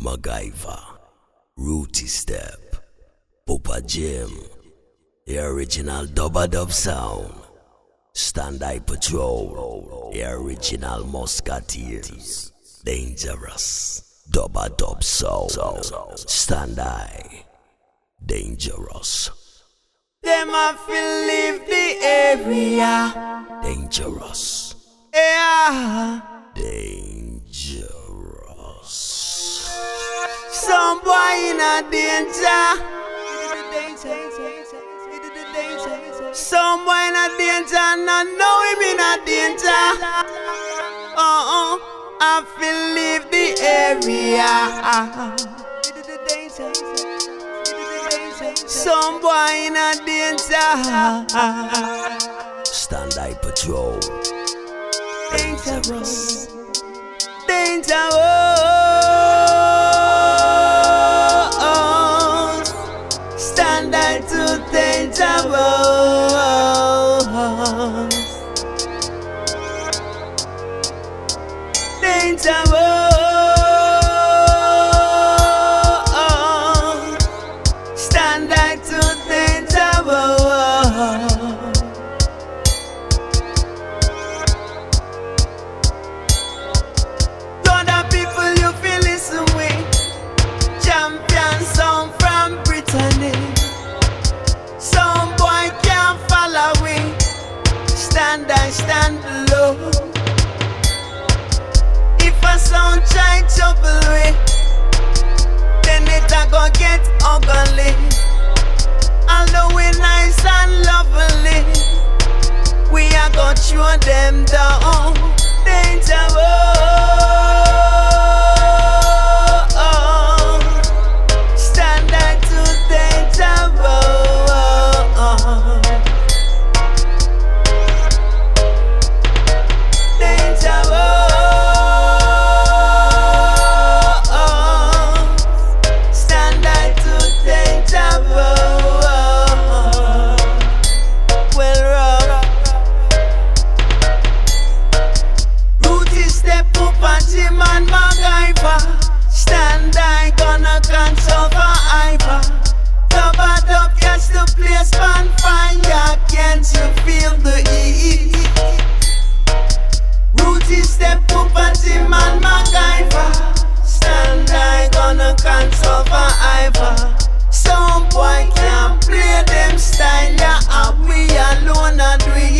MacGyver, Rooty Step, Papa Jim, the original Dub sound, Stand Eye Patrol, the original Musketeers, Dangerous, Dub sound, Stand Eye, Dangerous. Them a feel leave the area. Dangerous. Yeah. Dangerous. Some boy in a danger. Some boy in a danger and I know him in a danger. I feel leave the area. Some boy in a danger. Stand Eye Patrol. Dangerous. Dangerous. Stand Eye to dangerous. Dangerous. Stand Eye to dangerous. Stand low. If a sound try trouble we, then it a go get ugly. Although we nice and lovely, we a go throw them down. Dangerous. Stand out to dangerous. Stand Eye gonna cancel for Iva. Dub catch the place on fire. Can't you feel the heat? Rooty Step, Papa Jim and MacGyver. Stand Eye gonna cancel for Iva. Some boy can't play them style, yeah, and we alone a do it.